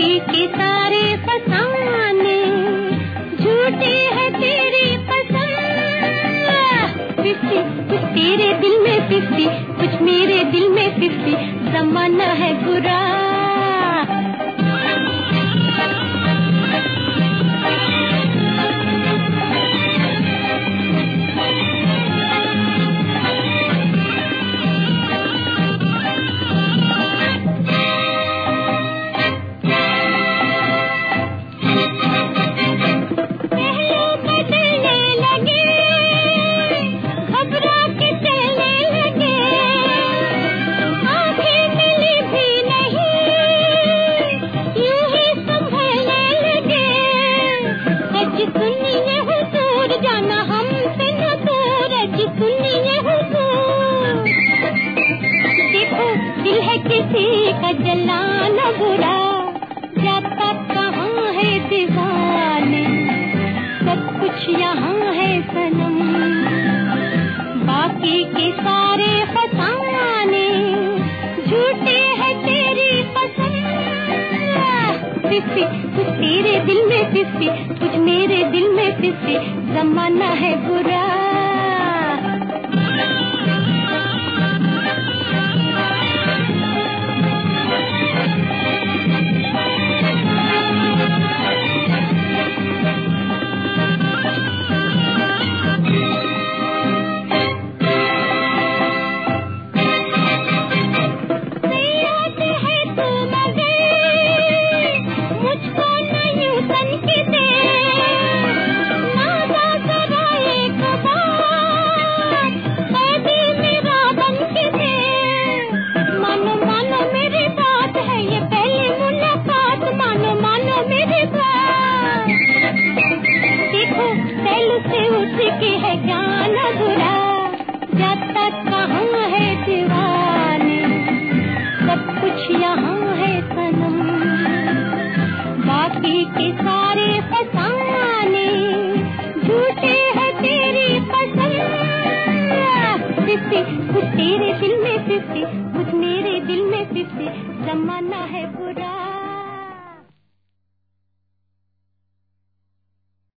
बाकी के सारे फसाने झूठे है तेरी पसंद। 50 कुछ तेरे दिल में 50, कुछ मेरे दिल में 50, जमाना है बुरा। किसी का जलाना बुरा, जाता कहाँ है दीवाने, सब कुछ यहाँ है सनम। बाकी के सारे फसाने झूठे है तेरी पसंद। 50 कुछ तेरे दिल में 50, कुछ मेरे दिल में 50, जमाना है बुरा। उसकी है जान बुरा, जाता कहाँ है दीवाने, सब कुछ यहाँ है सनम। बाकी के सारे फसाने झूठे है तेरी पसंद। 50 कुछ तेरे दिल में 50, कुछ मेरे दिल में 50, जमाना है बुरा।